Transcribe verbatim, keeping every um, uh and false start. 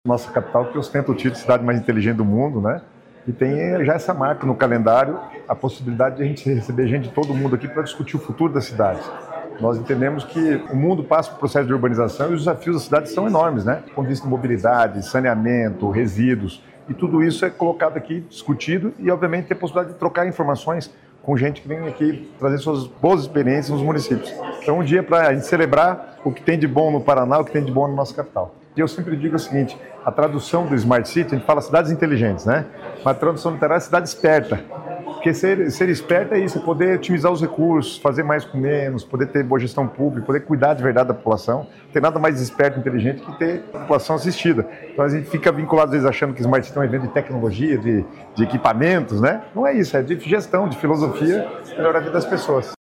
Nossa capital que ostenta o título de cidade mais inteligente do mundo, né? E tem já essa marca no calendário, a possibilidade de a gente receber gente de todo mundo aqui para discutir o futuro da cidade. Nós entendemos que o mundo passa por um processo de urbanização e os desafios da cidade são enormes, né? Do ponto de vista de mobilidade, saneamento, resíduos, e tudo isso é colocado aqui, discutido e, obviamente, ter a possibilidade de trocar informações com gente que vem aqui trazer suas boas experiências nos municípios. Então, um dia para a gente celebrar o que tem de bom no Paraná, o que tem de bom na nossa capital. E eu sempre digo o seguinte, a tradução do Smart City, a gente fala cidades inteligentes, né? Mas a tradução literal é cidade esperta. Porque ser, ser esperto é isso, é poder otimizar os recursos, fazer mais com menos, poder ter boa gestão pública, poder cuidar de verdade da população. Não tem nada mais esperto e inteligente que ter a população assistida. Então a gente fica vinculado às vezes achando que Smart City é um evento de tecnologia, de, de equipamentos, né? Não é isso, é de gestão, de filosofia, melhorar a vida das pessoas.